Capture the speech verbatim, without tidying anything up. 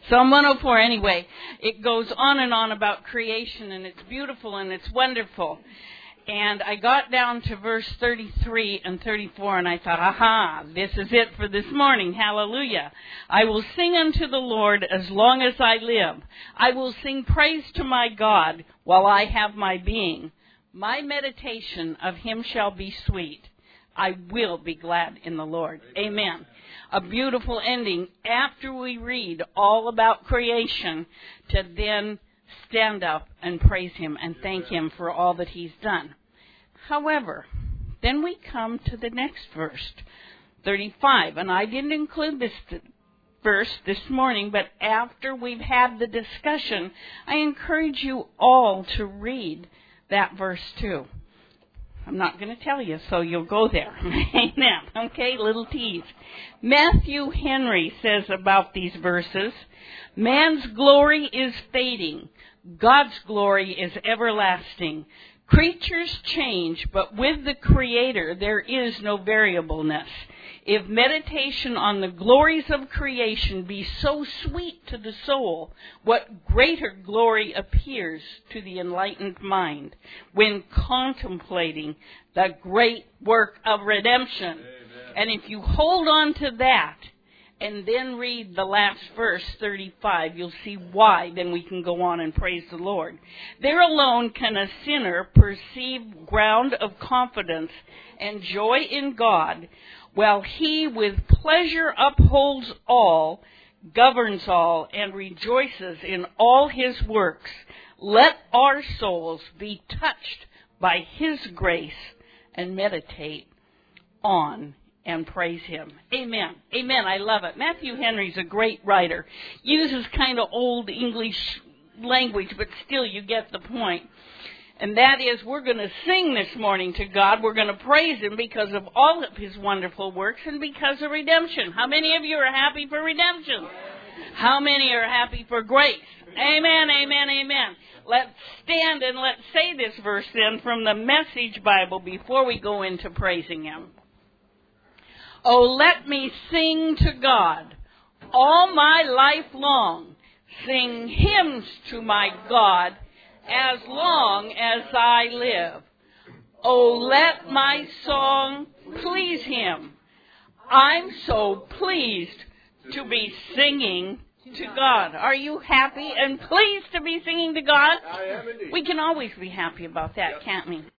Psalm one oh four, anyway, it goes on and on about creation, and it's beautiful and it's wonderful. And I got down to verse thirty-three and thirty-four, and I thought, aha, this is it for this morning. Hallelujah. I will sing unto the Lord as long as I live. I will sing praise to my God while I have my being. My meditation of him shall be sweet. I will be glad in the Lord. Amen. A beautiful ending after we read all about creation, to then stand up and praise him and thank him for all that he's done. However, then we come to the next verse, thirty-five. And I didn't include this th- verse this morning, but after we've had the discussion, I encourage you all to read that verse too. I'm not going to tell you, so you'll go there. Amen. Okay, little tease. Matthew Henry says about these verses, man's glory is fading. God's glory is everlasting. Creatures change, but with the Creator there is no variableness. If meditation on the glories of creation be so sweet to the soul, what greater glory appears to the enlightened mind when contemplating the great work of redemption. Amen. And if you hold on to that and then read the last verse, thirty-five, you'll see why. Then we can go on and praise the Lord. There alone can a sinner perceive ground of confidence and joy in God, while he with pleasure upholds all, governs all, and rejoices in all his works. Let our souls be touched by his grace and meditate on and praise him. Amen. Amen. I love it. Matthew Henry's a great writer. Uses kind of old English language, but still you get the point. And that is, we're going to sing this morning to God. We're going to praise him because of all of his wonderful works and because of redemption. How many of you are happy for redemption? How many are happy for grace? Amen, amen, amen. Let's stand and let's say this verse then from the Message Bible before we go into praising him. Oh, let me sing to God all my life long. Sing hymns to my God as long as I live. Oh, let my song please him. I'm so pleased to be singing to God. Are you happy and pleased to be singing to God? I am indeed. We can always be happy about that, can't we?